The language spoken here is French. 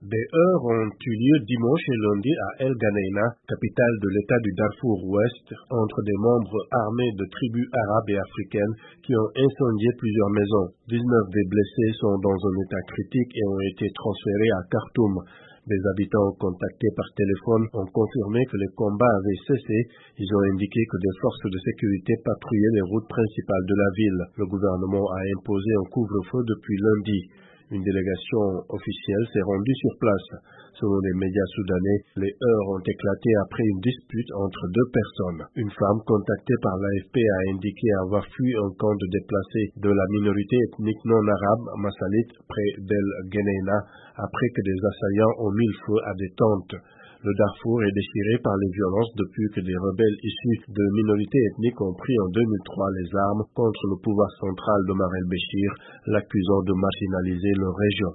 Des heurts ont eu lieu dimanche et lundi à El Geneina, capitale de l'État du Darfour Ouest, entre des membres armés de tribus arabes et africaines qui ont incendié plusieurs maisons. 19 des blessés sont dans un état critique et ont été transférés à Khartoum. Des habitants contactés par téléphone ont confirmé que les combats avaient cessé. Ils ont indiqué que des forces de sécurité patrouillaient les routes principales de la ville. Le gouvernement a imposé un couvre-feu depuis lundi. Une délégation officielle s'est rendue sur place. Selon les médias soudanais, les heurts ont éclaté après une dispute entre deux personnes. Une femme contactée par l'AFP a indiqué avoir fui un camp de déplacés de la minorité ethnique non arabe Massalit près d'El Geneina après que des assaillants ont mis le feu à des tentes. Le Darfour est déchiré par les violences depuis que des rebelles issus de minorités ethniques ont pris en 2003 les armes contre le pouvoir central d'Omar el-Béchir, l'accusant de marginaliser leur région.